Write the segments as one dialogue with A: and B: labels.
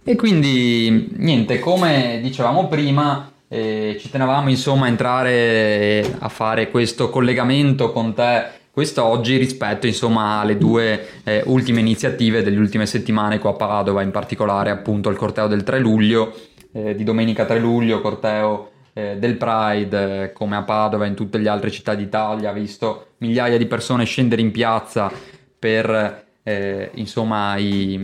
A: E quindi niente, come dicevamo prima, ci tenevamo insomma a entrare a fare questo collegamento con te quest'oggi rispetto insomma alle due ultime iniziative delle ultime settimane qua a Padova, in particolare appunto il corteo del 3 luglio, di domenica 3 luglio, corteo del Pride, come a Padova e in tutte le altre città d'Italia, ha visto migliaia di persone scendere in piazza per insomma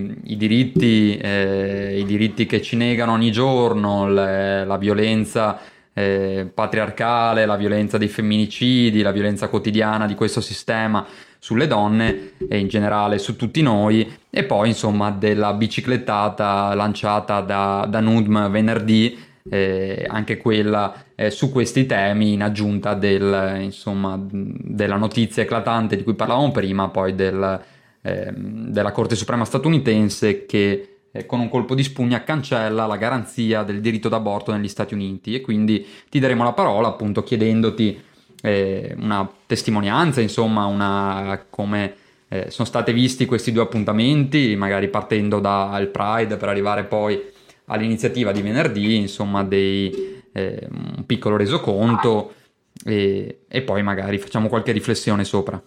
A: i diritti che ci negano ogni giorno, la violenza patriarcale, la violenza dei femminicidi, la violenza quotidiana di questo sistema sulle donne e in generale su tutti noi, e poi insomma della biciclettata lanciata da NUDM venerdì, anche quella su questi temi, in aggiunta insomma, della notizia eclatante di cui parlavamo prima, poi della Corte Suprema statunitense che con un colpo di spugna cancella la garanzia del diritto d'aborto negli Stati Uniti. E quindi ti daremo la parola appunto chiedendoti una testimonianza, insomma, come sono stati visti questi due appuntamenti, magari partendo dal Pride per arrivare poi all'iniziativa di venerdì, insomma, un piccolo resoconto e poi magari facciamo qualche riflessione sopra.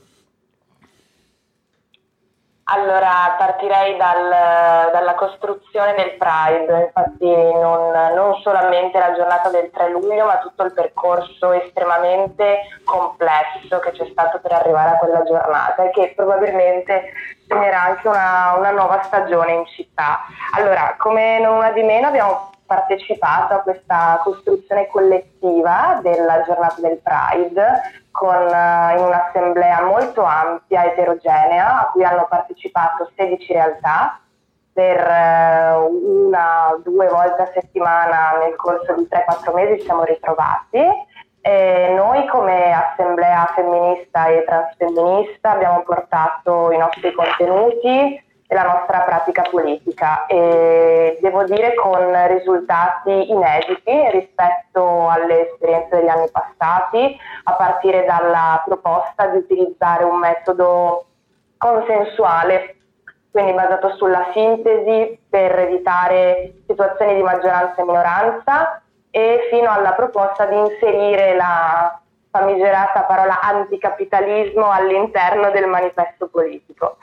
B: Allora, partirei dalla costruzione del Pride, infatti non solamente la giornata del 3 luglio, ma tutto il percorso estremamente complesso che c'è stato per arrivare a quella giornata e che probabilmente segnerà anche una nuova stagione in città. Allora, come non una di meno abbiamo partecipato a questa costruzione collettiva della giornata del Pride in un'assemblea molto ampia, eterogenea, a cui hanno partecipato 16 realtà per una o due volte a settimana nel corso di 3-4 mesi ci siamo ritrovati. E noi come assemblea femminista e transfemminista abbiamo portato i nostri contenuti e la nostra pratica politica e devo dire con risultati inediti rispetto alle esperienze degli anni passati, a partire dalla proposta di utilizzare un metodo consensuale, quindi basato sulla sintesi per evitare situazioni di maggioranza e minoranza, e fino alla proposta di inserire la famigerata parola anticapitalismo all'interno del manifesto politico.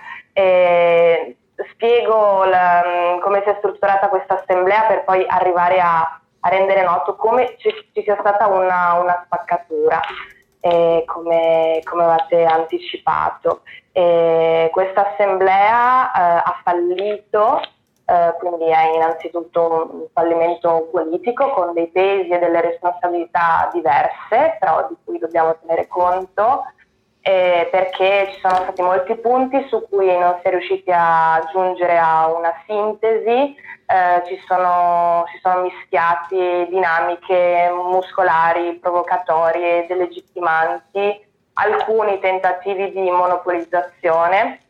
B: Spiego come si è strutturata questa assemblea per poi arrivare a rendere noto come ci sia stata una spaccatura, come avete anticipato. Questa assemblea ha fallito, quindi è innanzitutto un fallimento politico con dei pesi e delle responsabilità diverse, però di cui dobbiamo tenere conto, perché ci sono stati molti punti su cui non si è riusciti a giungere a una sintesi, si sono mischiati dinamiche muscolari, provocatorie, delegittimanti, alcuni tentativi di monopolizzazione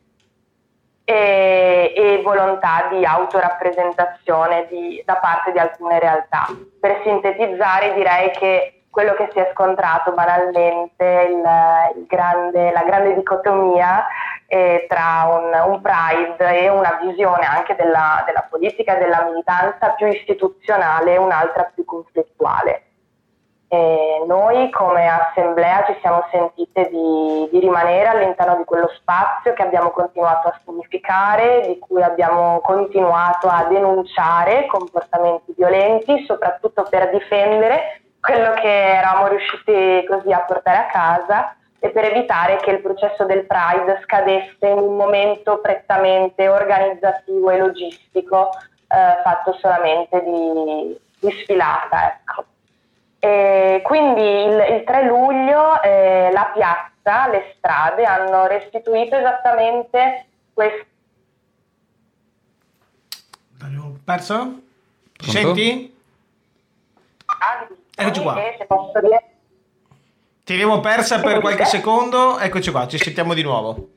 B: e volontà di autorappresentazione da parte di alcune realtà. Per sintetizzare direi che quello che si è scontrato banalmente, la grande dicotomia tra un Pride e una visione anche della politica e della militanza più istituzionale e un'altra più conflittuale. Noi come assemblea ci siamo sentite di rimanere all'interno di quello spazio che abbiamo continuato a significare, di cui abbiamo continuato a denunciare comportamenti violenti, soprattutto per difendere quello che eravamo riusciti così a portare a casa e per evitare che il processo del Pride scadesse in un momento prettamente organizzativo e logistico, fatto solamente di sfilata, ecco. E quindi il 3 luglio la piazza, le strade hanno restituito esattamente questo.
C: L'abbiamo perso? Ci
A: Pronto?
C: senti? Eccoci qua.
B: Se posso dire...
C: Ti abbiamo persa per qualche secondo, eccoci qua, ci sentiamo di nuovo.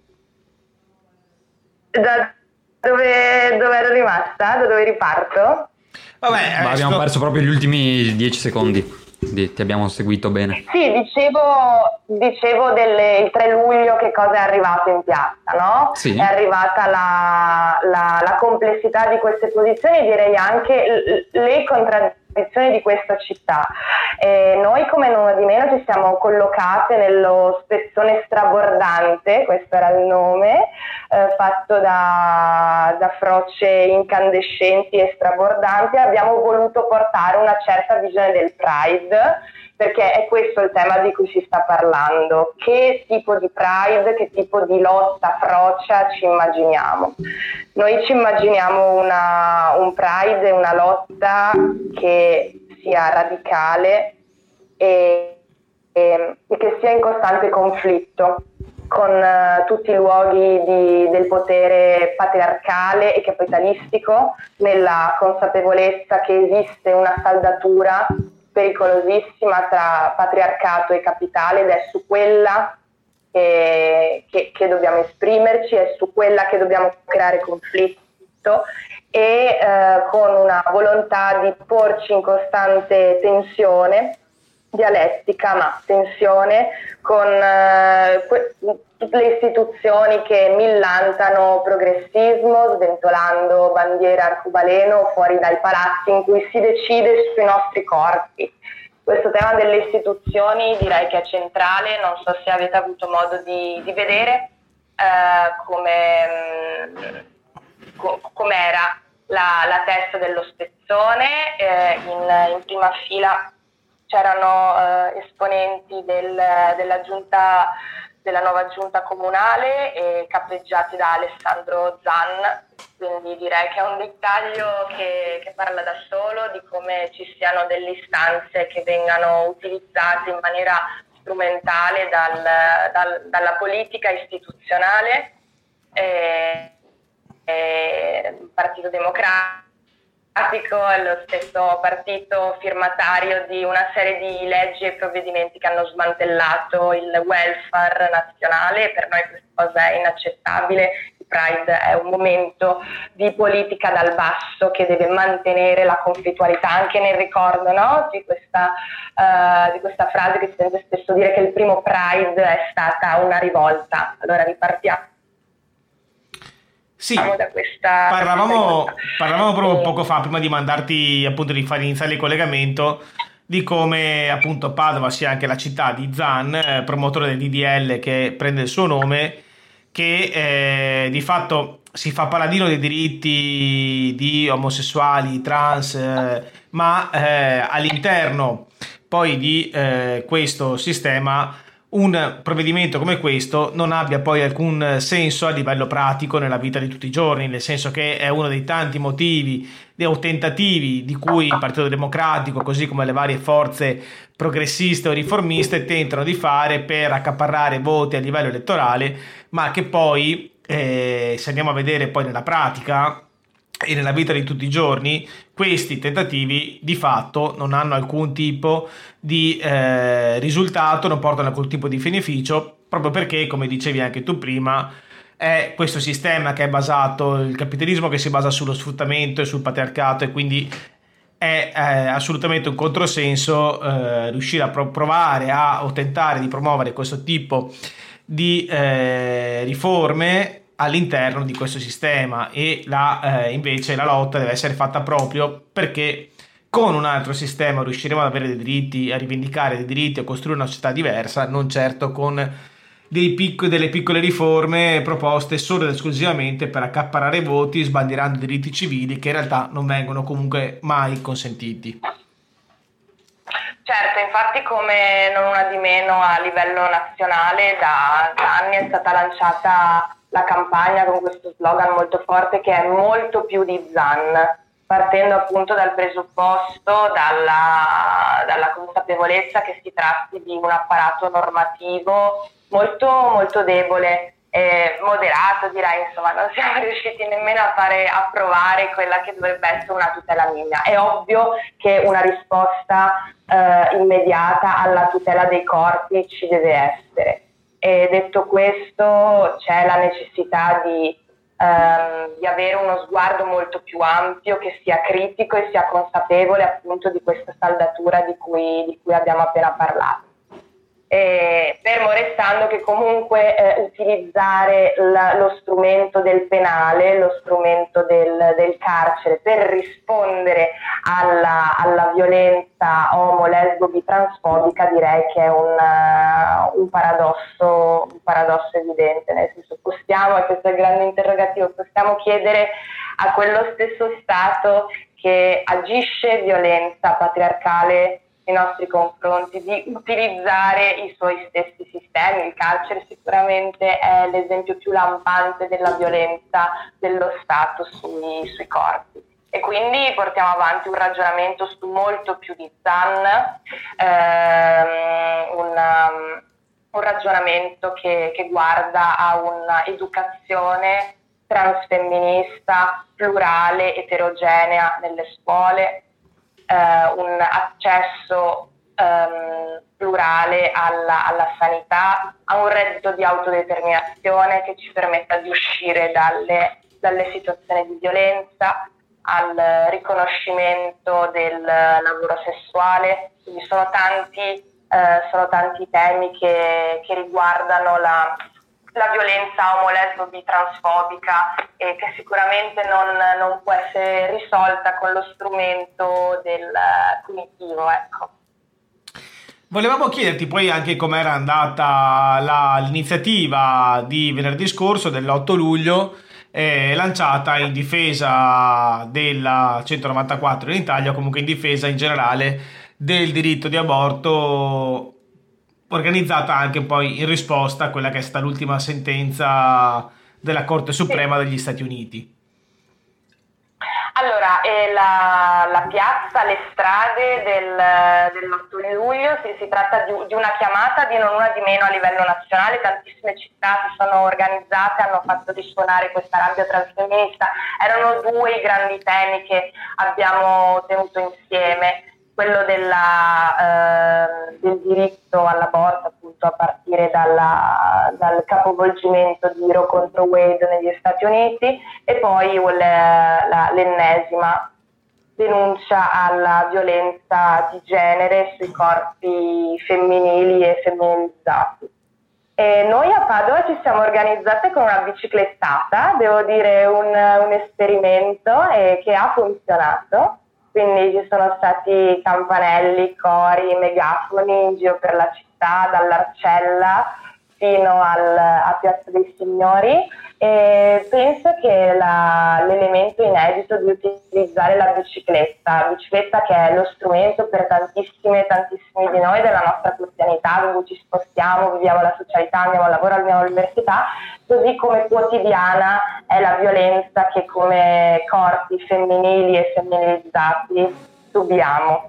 B: Da dove ero rimasta? Da dove riparto?
C: Vabbè,
A: Ma abbiamo perso proprio gli ultimi 10 secondi. ti abbiamo seguito bene.
B: Sì, dicevo il 3 luglio che cosa è arrivato in piazza, no?
A: Sì.
B: È arrivata la complessità di queste posizioni, direi anche le contraddizioni di questa città. Noi come Nulla di Meno ci siamo collocate nello spezzone strabordante, questo era il nome, fatto da frocce incandescenti e strabordanti. Abbiamo voluto portare una certa visione del Pride, perché è questo il tema di cui si sta parlando. Che tipo di Pride, che tipo di lotta frocia ci immaginiamo? Noi ci immaginiamo un Pride, una lotta che sia radicale e che sia in costante conflitto con tutti i luoghi del potere patriarcale e capitalistico, nella consapevolezza che esiste una saldatura pericolosissima tra patriarcato e capitale, ed è su quella che dobbiamo esprimerci, è su quella che dobbiamo creare conflitto, e con una volontà di porci in costante tensione dialettica, ma tensione con tutte le istituzioni che millantano progressismo, sventolando bandiera arcobaleno fuori dai palazzi in cui si decide sui nostri corpi. Questo tema delle istituzioni direi che è centrale. Non so se avete avuto modo di vedere com'era la testa dello spezzone. In prima fila c'erano esponenti della giunta, della nuova giunta comunale, capeggiati da Alessandro Zan, quindi direi che è un dettaglio che parla da solo di come ci siano delle istanze che vengano utilizzate in maniera strumentale dalla politica istituzionale, Partito Democratico è lo stesso partito firmatario di una serie di leggi e provvedimenti che hanno smantellato il welfare nazionale. Per noi questa cosa è inaccettabile. Il Pride è un momento di politica dal basso che deve mantenere la conflittualità, anche nel ricordo, no? di questa frase che si sente spesso dire, che il primo Pride è stata una rivolta. Allora ripartiamo.
C: Sì, parlavamo proprio poco fa, prima di mandarti, appunto, di far iniziare il collegamento, di come appunto Padova sia anche la città di Zan, promotore del DDL che prende il suo nome, che di fatto si fa paladino dei diritti di omosessuali, trans, ma all'interno poi di questo sistema un provvedimento come questo non abbia poi alcun senso a livello pratico nella vita di tutti i giorni, nel senso che è uno dei tanti motivi o tentativi di cui il Partito Democratico, così come le varie forze progressiste o riformiste, tentano di fare per accaparrare voti a livello elettorale, ma che poi, se andiamo a vedere poi nella pratica e nella vita di tutti i giorni, questi tentativi di fatto non hanno alcun tipo di risultato, non portano alcun tipo di beneficio, proprio perché, come dicevi anche tu prima, è questo sistema che è basato, il capitalismo che si basa sullo sfruttamento e sul patriarcato, e quindi è assolutamente un controsenso riuscire a provare o tentare di promuovere questo tipo di riforme all'interno di questo sistema, e invece la lotta deve essere fatta proprio perché con un altro sistema riusciremo ad avere dei diritti, a rivendicare dei diritti, a costruire una società diversa, non certo con delle piccole riforme proposte solo ed esclusivamente per accaparrare voti, sbandierando diritti civili che in realtà non vengono comunque mai consentiti.
B: Certo, infatti, come Non Una di Meno, a livello nazionale da anni è stata lanciata la campagna con questo slogan molto forte, che è molto più di Zan, partendo appunto dal presupposto, dalla consapevolezza che si tratti di un apparato normativo molto, molto debole, moderato, direi. Insomma, non siamo riusciti nemmeno a fare approvare quella che dovrebbe essere una tutela minima. È ovvio che una risposta immediata alla tutela dei corpi ci deve essere. E detto questo, c'è la necessità di di avere uno sguardo molto più ampio, che sia critico e sia consapevole appunto di questa saldatura di cui abbiamo appena parlato. Fermo restando che comunque utilizzare lo strumento del penale, lo strumento del carcere per rispondere alla violenza omo, lesbo, bitransfobica, direi che è un paradosso evidente, nel senso possiamo, e questo è il grande interrogativo, possiamo chiedere a quello stesso Stato che agisce violenza patriarcale nei nostri confronti di utilizzare i suoi stessi sistemi. Il carcere sicuramente è l'esempio più lampante della violenza dello Stato sui corpi, e quindi portiamo avanti un ragionamento su molto più di Zan, un ragionamento che guarda a un'educazione transfemminista, plurale, eterogenea nelle scuole, un accesso plurale alla sanità, a un reddito di autodeterminazione che ci permetta di uscire dalle situazioni di violenza, al riconoscimento del lavoro sessuale. Quindi sono tanti temi che riguardano la violenza omo, lesbo, bitransfobica, e che sicuramente non può essere risolta con lo strumento del punitivo, ecco.
C: Volevamo chiederti poi anche com'era andata l'iniziativa di venerdì scorso, dell'8 luglio, lanciata in difesa della 194 in Italia, comunque in difesa in generale del diritto di aborto, organizzata anche poi in risposta a quella che è stata l'ultima sentenza della Corte Suprema degli Stati Uniti.
B: Allora, la piazza, le strade dell'8 luglio, si tratta di una chiamata di non una di meno a livello nazionale. Tantissime città si sono organizzate, hanno fatto risuonare questa rabbia transfemminista. Erano due i grandi temi che abbiamo tenuto insieme: quello del diritto all'aborto, appunto, a partire dal capovolgimento di Roe contro Wade negli Stati Uniti, e poi l'ennesima denuncia alla violenza di genere sui corpi femminili e femminilizzati. E noi a Padova ci siamo organizzate con una biciclettata, devo dire un esperimento che ha funzionato. Quindi ci sono stati campanelli, cori, megafoni in giro per la città, dall'Arcella fino a Piazza dei Signori, e penso che l'elemento inedito di utilizzare la bicicletta che è lo strumento per tantissimi di noi della nostra quotidianità, dove ci spostiamo, viviamo la socialità, andiamo al lavoro, andiamo all'università, così come quotidiana è la violenza che come corpi femminili e femminilizzati subiamo.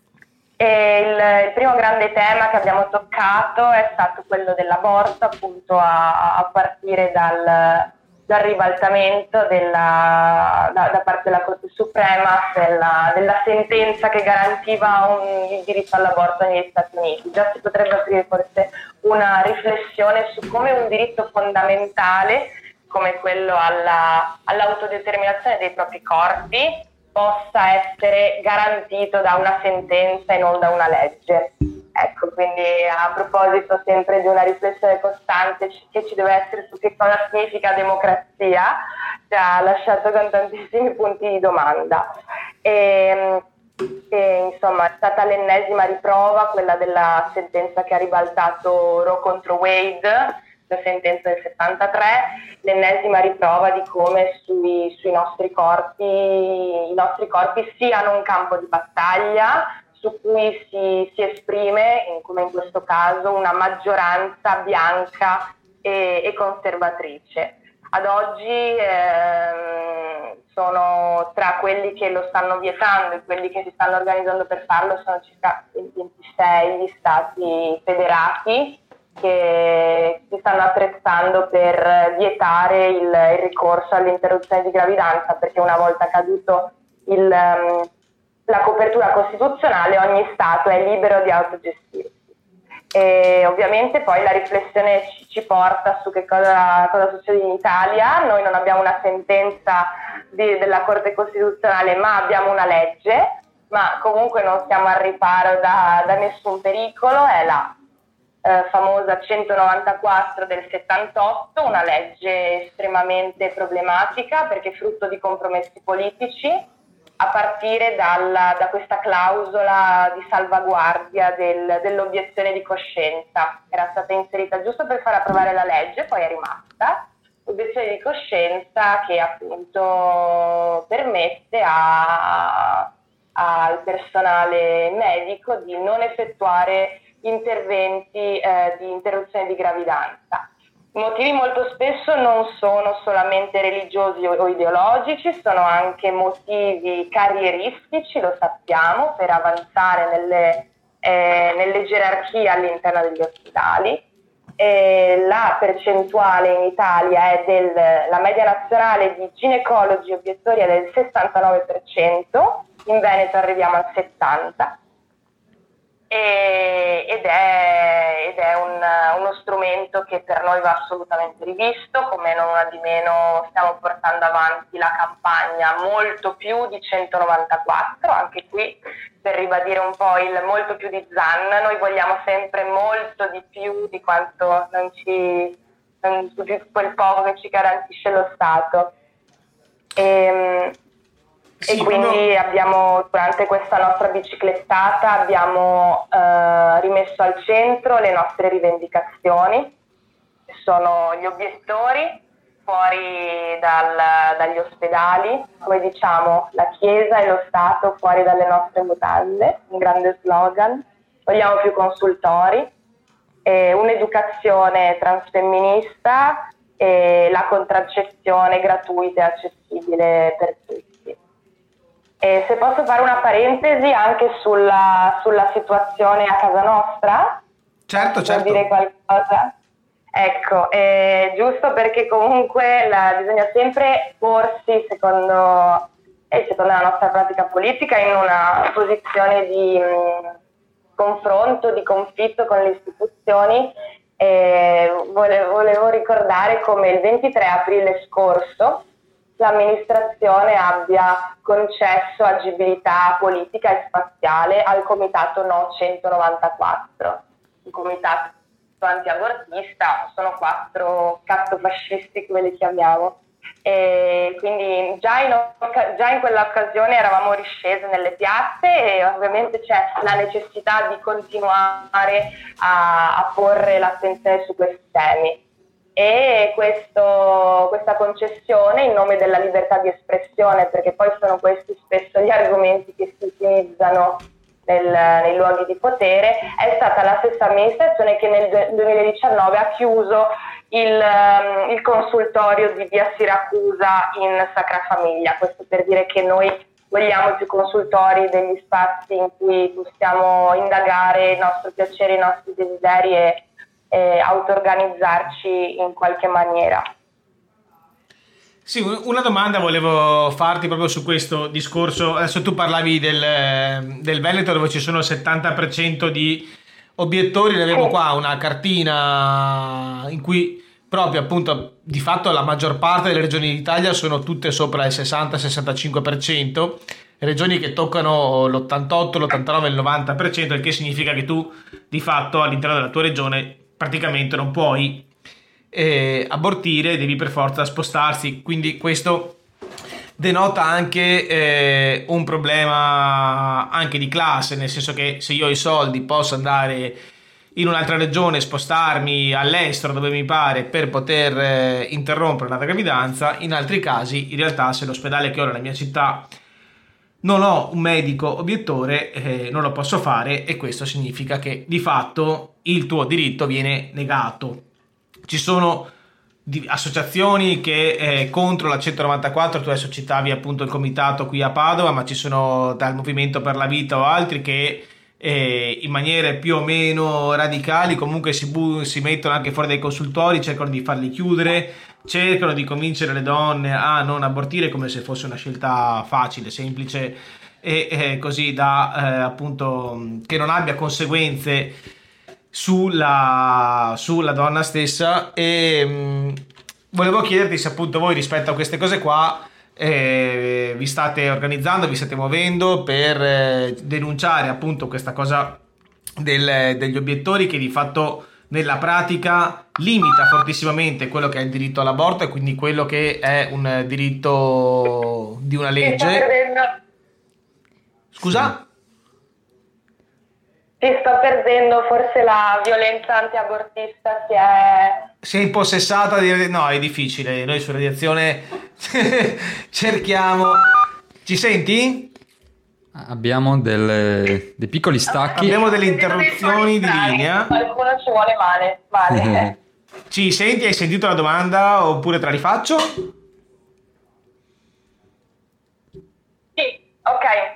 B: E il primo grande tema che abbiamo toccato è stato quello dell'aborto, appunto a partire dal ribaltamento da parte della Corte Suprema della sentenza che garantiva il diritto all'aborto negli Stati Uniti. Già si potrebbe aprire forse una riflessione su come un diritto fondamentale come quello all'autodeterminazione dei propri corpi possa essere garantito da una sentenza e non da una legge. Ecco, quindi a proposito sempre di una riflessione costante che ci deve essere su che cosa significa democrazia, ci ha lasciato con tantissimi punti di domanda. E insomma è stata l'ennesima riprova, quella della sentenza che ha ribaltato Roe contro Wade, la sentenza del 73, l'ennesima riprova di come sui nostri corpi, i nostri corpi siano un campo di battaglia su cui si esprime, come in questo caso, una maggioranza bianca e conservatrice. Ad oggi sono tra quelli che lo stanno vietando e quelli che si stanno organizzando per farlo, sono circa 26 gli stati federati che si stanno attrezzando per vietare il ricorso all'interruzione di gravidanza, perché una volta caduto la copertura costituzionale ogni Stato è libero di autogestirsi. E ovviamente poi la riflessione ci porta su che cosa succede in Italia. Noi non abbiamo una sentenza della Corte Costituzionale, ma abbiamo una legge, ma comunque non siamo al riparo da nessun pericolo. È la famosa 194 del 78, una legge estremamente problematica perché frutto di compromessi politici, a partire da questa clausola di salvaguardia dell'obiezione di coscienza. Era stata inserita giusto per far approvare la legge, poi è rimasta l'obiezione di coscienza che appunto permette al personale medico di non effettuare interventi di interruzione di gravidanza. I motivi molto spesso non sono solamente religiosi o ideologici, sono anche motivi carrieristici, lo sappiamo, per avanzare nelle gerarchie all'interno degli ospedali. La percentuale in Italia la media nazionale di ginecologi obiettori è del 69%, in Veneto arriviamo al 70%. Ed è uno strumento che per noi va assolutamente rivisto, come non una di meno stiamo portando avanti la campagna molto più di 194, anche qui per ribadire un po' il molto più di Zan. Noi vogliamo sempre molto di più di quanto quel poco che ci garantisce lo Stato.
C: Sì,
B: e quindi abbiamo, durante questa nostra biciclettata, abbiamo rimesso al centro le nostre rivendicazioni, che sono gli obiettori fuori dagli ospedali, come diciamo, la Chiesa e lo Stato fuori dalle nostre mutande, un grande slogan. Vogliamo più consultori, un'educazione transfemminista e la contraccezione gratuita e accessibile per tutti. E se posso fare una parentesi anche sulla situazione a casa nostra,
C: certo.
B: Vuoi dire qualcosa? Ecco, giusto perché comunque bisogna sempre porsi, secondo la nostra pratica politica, in una posizione di confronto, di conflitto con le istituzioni. Volevo ricordare come il 23 aprile scorso l'amministrazione abbia concesso agibilità politica e spaziale al comitato No 194, un comitato antiabortista. Sono 4 cattofascisti, come li chiamiamo, e quindi già in quell'occasione eravamo riscese nelle piazze, e ovviamente c'è la necessità di continuare a porre l'attenzione su questi temi. E questa concessione in nome della libertà di espressione, perché poi sono questi spesso gli argomenti che si utilizzano nei luoghi di potere, è stata la stessa amministrazione che nel 2019 ha chiuso il consultorio di via Siracusa in Sacra Famiglia. Questo per dire che noi vogliamo più consultori, degli spazi in cui possiamo indagare il nostro piacere, i nostri desideri e auto-organizzarci in qualche maniera.
C: Sì, una domanda volevo farti proprio su questo discorso. Adesso tu parlavi del Veneto, dove ci sono il 70% di obiettori. Ne avevo qua una cartina in cui proprio appunto di fatto la maggior parte delle regioni d'Italia sono tutte sopra il 60-65%, regioni che toccano l'88, l'89, il 90%, il che significa che tu di fatto all'interno della tua regione praticamente non puoi abortire, devi per forza spostarsi. Quindi questo denota anche un problema anche di classe, nel senso che se io ho i soldi posso andare in un'altra regione, spostarmi all'estero dove mi pare per poter interrompere la gravidanza. In altri casi in realtà, se l'ospedale che ho nella mia città non ho un medico obiettore, non lo posso fare, e questo significa che di fatto il tuo diritto viene negato. Ci sono associazioni che contro la 194, tu adesso citavi appunto il comitato qui a Padova, ma ci sono dal Movimento per la Vita o altri che in maniere più o meno radicali comunque si mettono anche fuori dai consultori, cercano di farli chiudere, cercano di convincere le donne a non abortire come se fosse una scelta facile, semplice e così da appunto che non abbia conseguenze sulla donna stessa e volevo chiederti se appunto voi rispetto a queste cose qua vi state organizzando, vi state muovendo per denunciare appunto questa cosa degli obiettori che di fatto nella pratica limita fortissimamente quello che è il diritto all'aborto e quindi quello che è un diritto di una legge. Scusa?
B: Si sta perdendo, forse la violenza antiabortista
C: si è impossessata di... No, è difficile, noi su Radiazione cerchiamo... Ci senti?
A: Abbiamo dei piccoli stacchi.
C: Abbiamo delle interruzioni di linea.
B: Qualcuno ci vuole male.
C: Ci senti? Hai sentito la domanda oppure te la rifaccio?
B: Sì, ok.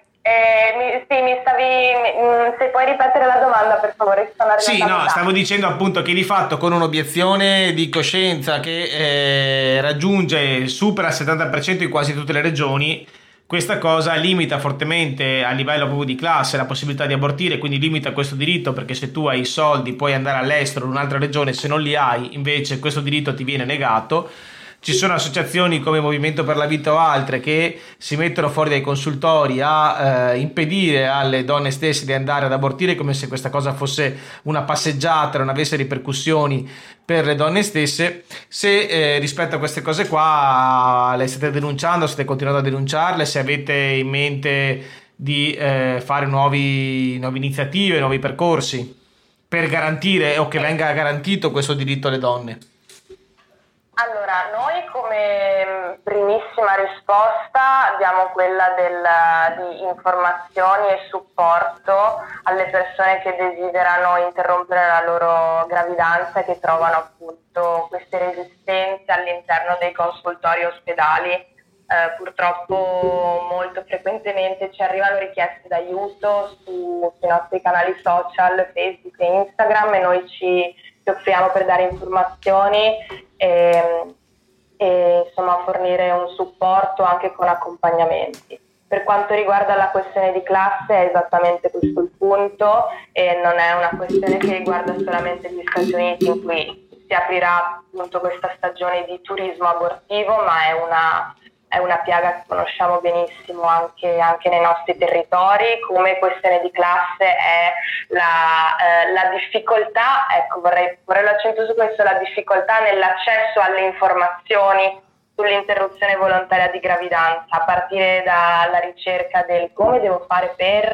B: Se puoi ripetere la domanda, per favore.
C: Sì, no, stavo dicendo appunto che di fatto con un'obiezione di coscienza che raggiunge, supera il 70% in quasi tutte le regioni, questa cosa limita fortemente a livello proprio di classe la possibilità di abortire, quindi limita questo diritto, perché se tu hai i soldi puoi andare all'estero in un'altra regione, se non li hai invece questo diritto ti viene negato. Ci sono associazioni come Movimento per la Vita o altre che si mettono fuori dai consultori a impedire alle donne stesse di andare ad abortire, come se questa cosa fosse una passeggiata, non avesse ripercussioni per le donne stesse. Se rispetto a queste cose qua le state denunciando, state continuando a denunciarle, se avete in mente di fare nuove iniziative, nuovi percorsi per garantire o che venga garantito questo diritto alle donne.
B: Allora, noi come primissima risposta diamo quella di informazioni e supporto alle persone che desiderano interrompere la loro gravidanza e che trovano appunto queste resistenze all'interno dei consultori ospedali. Purtroppo molto frequentemente ci arrivano richieste d'aiuto sui nostri canali social, Facebook e Instagram, e noi ci offriamo per dare informazioni e insomma fornire un supporto anche con accompagnamenti. Per quanto riguarda la questione di classe è esattamente questo il punto, e non è una questione che riguarda solamente gli Stati Uniti, in cui si aprirà appunto questa stagione di turismo abortivo, ma è una piaga che conosciamo benissimo anche nei nostri territori. Come questione di classe è la difficoltà, ecco, vorrei porre l'accento su questo, la difficoltà nell'accesso alle informazioni sull'interruzione volontaria di gravidanza, a partire dalla ricerca del come devo fare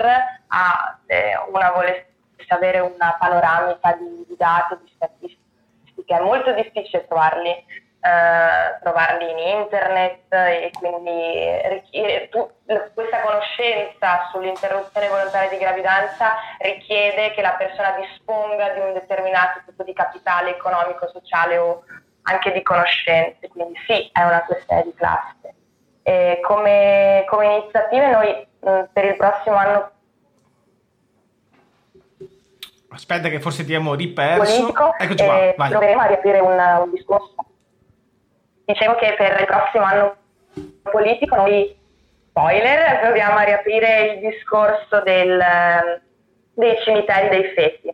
B: una volesse avere una panoramica di dati, di statistiche. È molto difficile trovarli in internet, e quindi questa conoscenza sull'interruzione volontaria di gravidanza richiede che la persona disponga di un determinato tipo di capitale economico, sociale o anche di conoscenze, quindi sì, è una questione di classe. E come iniziative noi per il prossimo anno...
C: Aspetta che forse ti abbiamo riperso.
B: Politico,
C: eccoci qua, vai.
B: Proveremo a riaprire un discorso. Dicevo che per il prossimo anno politico noi, spoiler, proviamo a riaprire il discorso dei cimiteri dei feti.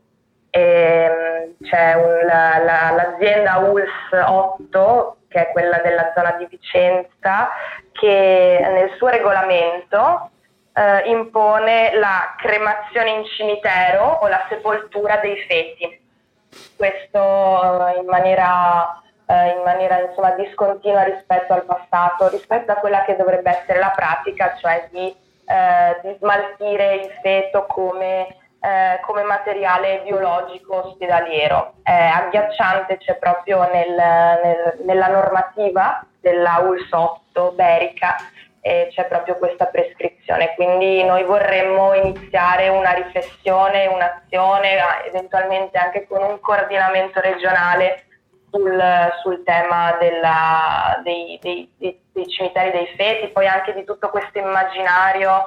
B: C'è l'azienda ULS 8, che è quella della zona di Vicenza, che nel suo regolamento impone la cremazione in cimitero o la sepoltura dei feti. Questo in maniera insomma discontinua rispetto al passato, rispetto a quella che dovrebbe essere la pratica, cioè di smaltire il feto come materiale biologico ospedaliero. È agghiacciante, c'è proprio nella normativa della ULS 8 Berica, c'è proprio questa prescrizione, quindi noi vorremmo iniziare una riflessione, un'azione, eventualmente anche con un coordinamento regionale sul tema dei cimiteri dei feti, poi anche di tutto questo immaginario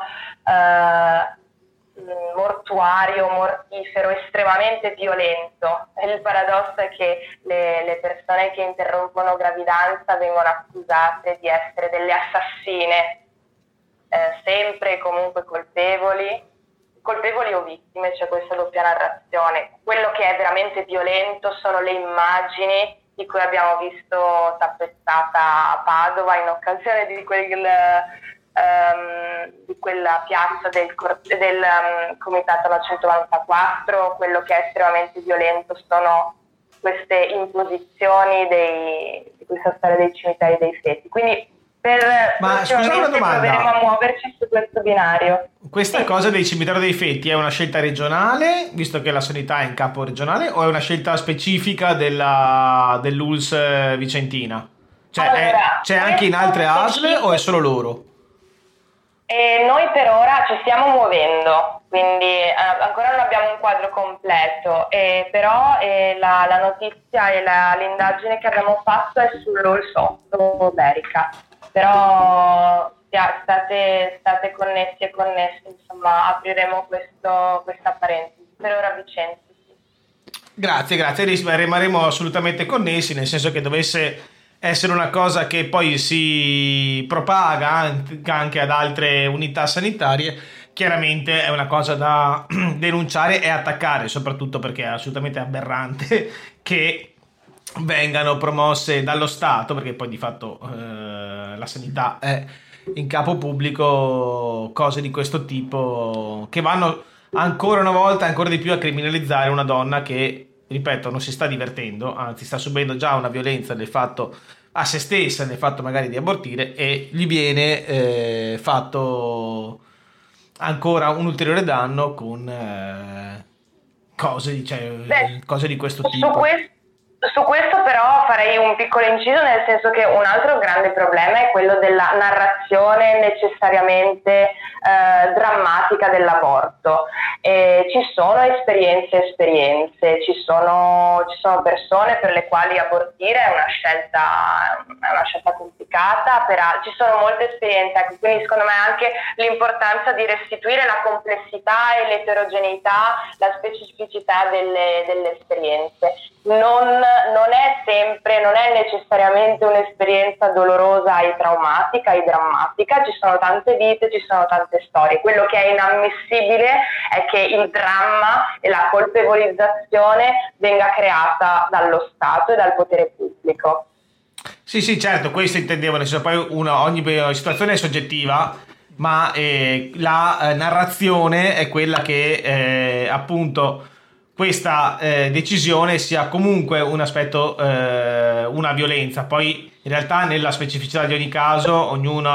B: mortuario, mortifero, estremamente violento. E il paradosso è che le persone che interrompono gravidanza vengono accusate di essere delle assassine, sempre e comunque colpevoli, colpevoli o vittime, c'è questa doppia narrazione. Quello che è veramente violento sono le immagini di cui abbiamo visto tappezzata a Padova in occasione di quella piazza del Comitato La 194. Quello che è estremamente violento sono queste imposizioni di questa storia dei cimiteri dei feti. Quindi prossimamente proveremo a muoverci su questo binario.
C: Questa cosa dei cimiteri dei feti è una scelta regionale, visto che la sanità è in capo regionale, o è una scelta specifica dell'ULSS Vicentina? Cioè
B: allora,
C: c'è anche in altre ASL o è solo loro?
B: Noi per ora ci stiamo muovendo, quindi ancora non abbiamo un quadro completo, però la notizia e l'indagine che abbiamo fatto è sull'ULSS 8 Berica. Però state connessi e connessi, insomma, apriremo questa parentesi. Per ora Vicenza, sì.
C: Grazie, rimarremo assolutamente connessi, nel senso che dovesse essere una cosa che poi si propaga anche ad altre unità sanitarie, chiaramente è una cosa da denunciare e attaccare, soprattutto perché è assolutamente aberrante che vengano promosse dallo Stato, perché poi di fatto la sanità è in capo pubblico, cose di questo tipo che vanno ancora una volta, ancora di più, a criminalizzare una donna che, ripeto, non si sta divertendo, anzi sta subendo già una violenza del fatto a se stessa, del fatto magari di abortire, e gli viene fatto ancora un ulteriore danno con cose di questo tipo.
B: Su questo però farei un piccolo inciso, nel senso che un altro grande problema è quello della narrazione necessariamente drammatica dell'aborto. Ci sono esperienze, ci sono persone per le quali abortire è una scelta complicata, ci sono molte esperienze, ecco, quindi secondo me anche l'importanza di restituire la complessità e l'eterogeneità, la specificità delle esperienze. Non è necessariamente un'esperienza dolorosa e traumatica e drammatica, ci sono tante vite, ci sono tante storie. Quello che è inammissibile è che il dramma e la colpevolizzazione venga creata dallo Stato e dal potere pubblico.
C: Sì, certo, questo intendevo, nel senso, poi ogni situazione è soggettiva, ma la narrazione è quella che appunto questa decisione sia comunque un aspetto, una violenza. Poi in realtà nella specificità di ogni caso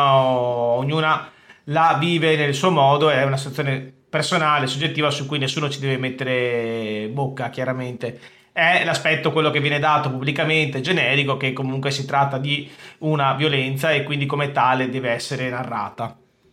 C: ognuna la vive nel suo modo, è una situazione personale, soggettiva, su cui nessuno ci deve mettere bocca, chiaramente. È l'aspetto, quello che viene dato pubblicamente, generico, che comunque si tratta di una violenza e quindi come tale deve essere narrata.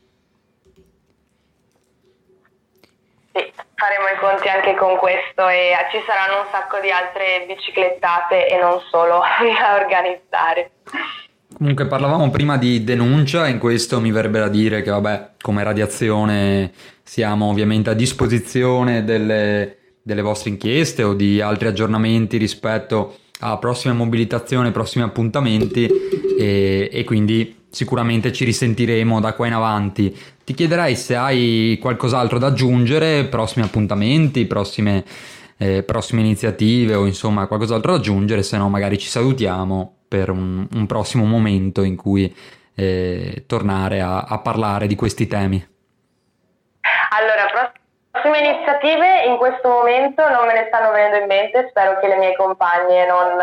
B: Sì, faremo i conti anche con questo e ci saranno un sacco di altre biciclettate e non solo da organizzare.
A: Comunque parlavamo prima di denuncia, in questo mi verrebbe da dire che vabbè, come Radiazione siamo ovviamente a disposizione delle vostre inchieste o di altri aggiornamenti rispetto a prossime mobilitazioni, prossimi appuntamenti e quindi sicuramente ci risentiremo da qua in avanti. Ti chiederei se hai qualcos'altro da aggiungere, prossimi appuntamenti, prossime iniziative o insomma qualcos'altro da aggiungere, se no magari ci salutiamo per un prossimo momento in cui tornare a parlare di questi temi.
B: Allora, prossime iniziative in questo momento non me ne stanno venendo in mente, spero che le mie compagne non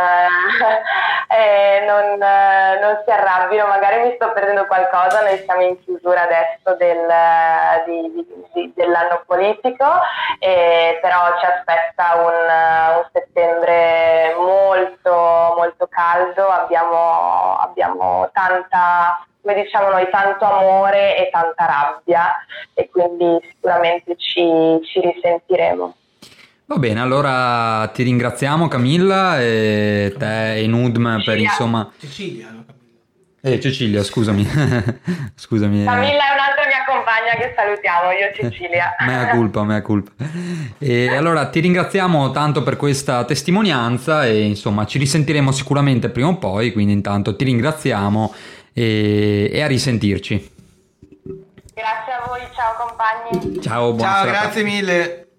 B: si arrabbino, magari mi sto perdendo qualcosa, noi siamo in chiusura adesso dell'anno politico, però ci aspetta un settembre molto, molto caldo, abbiamo tanta, come diciamo noi, tanto amore e tanta rabbia e quindi sicuramente ci risentiremo.
A: Va bene, allora ti ringraziamo Camilla e te e Nudm per insomma... Cecilia, scusami. Scusami.
B: Camilla è un'altra mia compagna che salutiamo, io Cecilia.
A: Mea culpa. E allora ti ringraziamo tanto per questa testimonianza e insomma ci risentiremo sicuramente prima o poi, quindi intanto ti ringraziamo e a risentirci.
B: Grazie a voi, ciao compagni. compagni.
A: Ciao, buona
C: Ciao,
A: serata.
C: grazie mille.